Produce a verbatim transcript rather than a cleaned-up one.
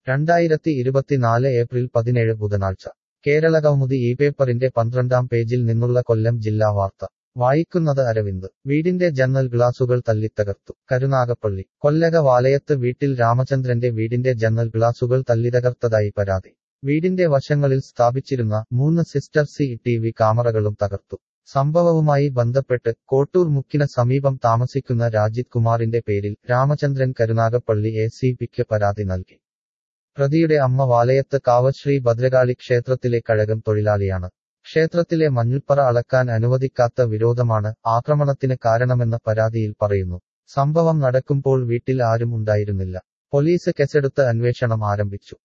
രണ്ടായിരത്തി ഇരുപത്തിനാല് ഏപ്രിൽ പതിനേഴ് ബുധനാഴ്ച കേരളകൗമുദി ഈ പേപ്പറിന്റെ പന്ത്രണ്ടാം പേജിൽ നിന്നുള്ള കൊല്ലം ജില്ലാ വാർത്ത വായിക്കുന്നത് അരവിന്ദ് വീടിന്റെ ജന്നൽ ഗ്ലാസുകൾ തല്ലിത്തകർത്തു കരുനാഗപ്പള്ളി കൊല്ലക വാലയത്ത് വീട്ടിൽ രാമചന്ദ്രന്റെ വീടിന്റെ ജന്നൽ ഗ്ലാസുകൾ തല്ലിത്തകർത്തതായി പരാതി വീടിന്റെ വശങ്ങളിൽ സ്ഥാപിച്ചിരുന്ന മൂന്ന് സിസ്റ്റർ സി ടി വി ക്യാമറകളും തകർത്തു സംഭവവുമായി ബന്ധപ്പെട്ട് കോട്ടൂർ മുക്കിന് സമീപം താമസിക്കുന്ന രാജിത് കുമാറിന്റെ പേരിൽ രാമചന്ദ്രൻ കരുനാഗപ്പള്ളി എ സി പിക്ക് പരാതി നൽകി പ്രതിയുടെ അമ്മ വാലയത്ത് കാവ് ശ്രീ ഭദ്രകാളി ക്ഷേത്രത്തിലെ കഴകം തൊഴിലാളിയാണ് ക്ഷേത്രത്തിലെ മഞ്ഞൾപ്പറ അളക്കാൻ അനുവദിക്കാത്ത വിരോധമാണ് ആക്രമണത്തിന് കാരണമെന്ന് പരാതിയിൽ പറയുന്നു സംഭവം നടക്കുമ്പോൾ വീട്ടിൽ ആരും ഉണ്ടായിരുന്നില്ല പോലീസ് കേസെടുത്ത് അന്വേഷണം ആരംഭിച്ചു